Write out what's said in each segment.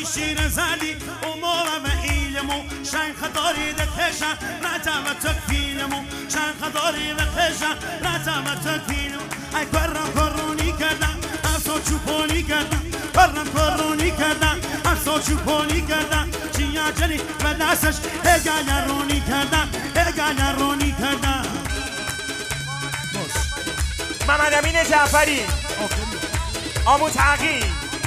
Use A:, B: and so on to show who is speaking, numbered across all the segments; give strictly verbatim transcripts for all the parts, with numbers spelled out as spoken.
A: شیر زدی امور و ایلمو شن خداری دکشن رتم تکفیلمو شن خداری دکشن رتم تکفیلمو ای کرم کرونی کردم افسو چوپونی کردم کرم کرونی کردم افسو چوپونی کردم چیا جلی و دستش اگه رونی کردم اگه رونی کردم
B: محمد امین جعفری آمو تغییر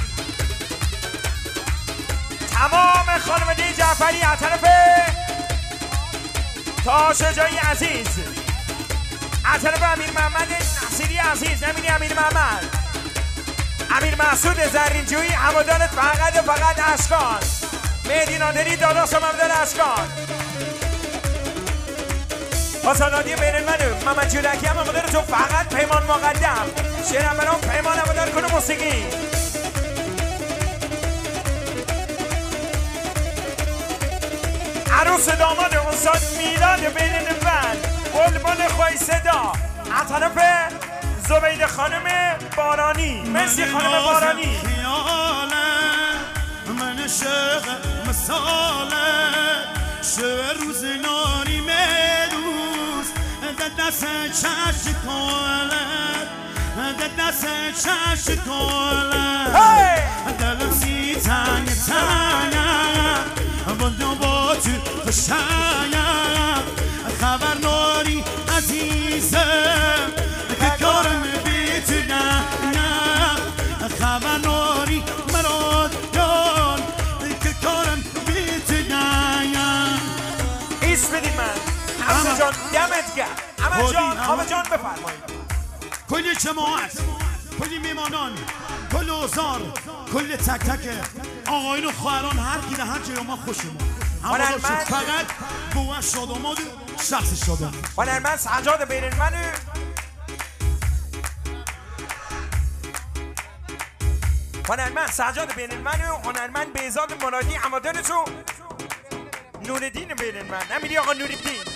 B: تمام خانواده جعفری از طرف تاشجایی عزیز از طرف امیر محمد نصیری عزیز امینی امیر محمد امیر مسعود زرینجویی هوادارت فقط فقط اشکان مهدی نادری داداش محمد اشکان آسانادی بین منو محمد جودکی هم هوادار تو فقط پیمان مقدم شیرم برام پیمان هوادار کنه موسیقی عروس داماد استاد میلاد بین نفن بلبل خوی صدا از طرف زبید خانم بارانی مرسی خانم بارانی
A: من شغ مساله شو روز ناری مروز دست چش کولد دست چش کولد دلم سی تنگ تنگ بندم با تو خشایم خبر ناری عزیزم که کارم بیتونم خبر ناری مراد جان که کارم بیتونم
B: ایست بدیم من همه جان دمت گرم همه جان همه جان بفرمایید
A: کل جماعت کل میمانان کل اوزار کل تک تک آقایون و خواهران هر کی به هر جای ما خوشمون
B: هنرمند
A: فقط بوه شاداماد شخص شادام
B: هنرمند سجاد بیرنمنو هنرمند سجاد بیرنمنو هنرمند بهزاد مرادی هوادار تو نوردین بیرنمن امیری آقا نوردین